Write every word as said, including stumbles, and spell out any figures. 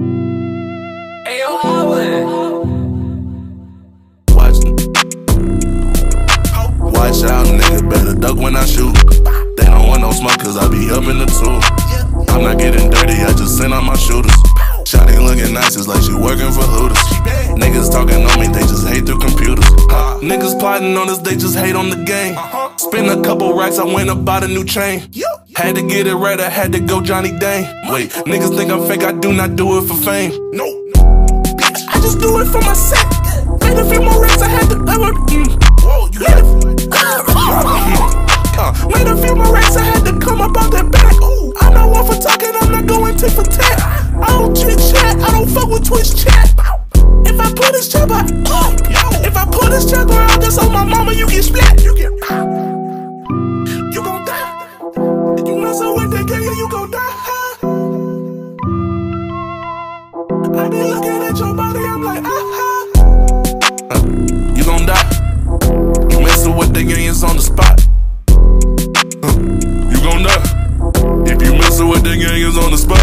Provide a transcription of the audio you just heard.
Ayo, Howard. Watch, watch out, nigga, better duck when I shoot. They don't want no smoke cause I be up in the tool. I'm not getting dirty, I just send out my shooters. Shawty looking nice, it's like she working for Hooters. Niggas talking on me, they just hate through computers. Niggas plotting on us, they just hate on the game. Spend a couple racks, I went and bought a new chain. Had to get it right, I had to go Johnny Dane. Wait, niggas think I'm fake, I do not do it for fame. No, bitch, I just do it for my set. Made a few more racks, I had to ever. Mm. Whoa, you had uh, Made a few more racks, I had to come up out that back. Ooh, I'm not one for talking, I'm not going tit for tat. I don't chit chat, I don't fuck with Twitch chat. If I put this chopper, uh, if I put this chopper out, that's on my mama, you get splat. You get, you gon' die. You messin' with that gang, you gon' die. I be looking at your body, I'm like, ah, uh, you gon' die. You messin' with the gang, it's on the spot. Uh, you gon' die. If you messin' with the gang, it's on the spot.